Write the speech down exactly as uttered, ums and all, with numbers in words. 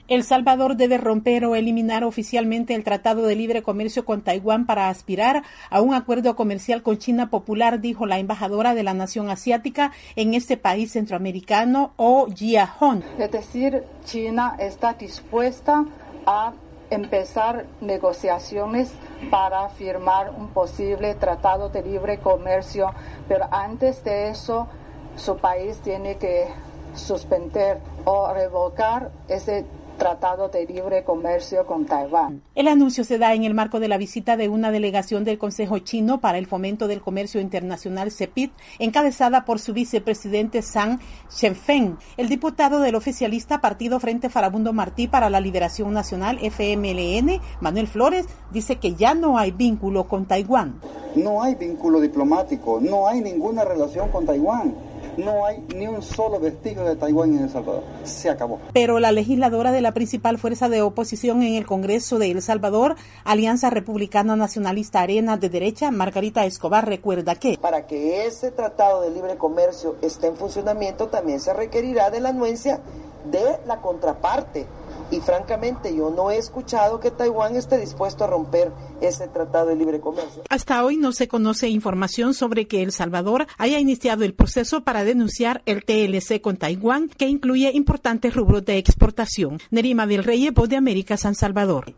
El Salvador debe romper o eliminar oficialmente el Tratado de Libre Comercio con Taiwán para aspirar a un acuerdo comercial con China popular, dijo la embajadora de la nación asiática en este país centroamericano, Oh Jia-hon. Es decir, China está dispuesta a empezar negociaciones para firmar un posible tratado de libre comercio, pero antes de eso su país tiene que suspender o revocar ese Tratado de Libre Comercio con Taiwán. El anuncio se da en el marco de la visita de una delegación del Consejo Chino para el Fomento del Comercio Internacional, C E P I T, encabezada por su vicepresidente Zhang Zhenfeng. El diputado del oficialista Partido Frente Farabundo Martí para la Liberación Nacional, F M L N, Manuel Flores, dice que ya no hay vínculo con Taiwán. No hay vínculo diplomático, no hay ninguna relación con Taiwán. No hay ni un solo vestigio de Taiwán en El Salvador. Se acabó. Pero la legisladora de la principal fuerza de oposición en el Congreso de El Salvador, Alianza Republicana Nacionalista Arena de Derecha, Margarita Escobar, recuerda que para que ese tratado de libre comercio esté en funcionamiento también se requerirá de la anuencia de la contraparte. Y francamente yo no he escuchado que Taiwán esté dispuesto a romper ese tratado de libre comercio. Hasta hoy no se conoce información sobre que El Salvador haya iniciado el proceso para denunciar el T L C con Taiwán, que incluye importantes rubros de exportación. Nerima del Rey, Voz de América, San Salvador.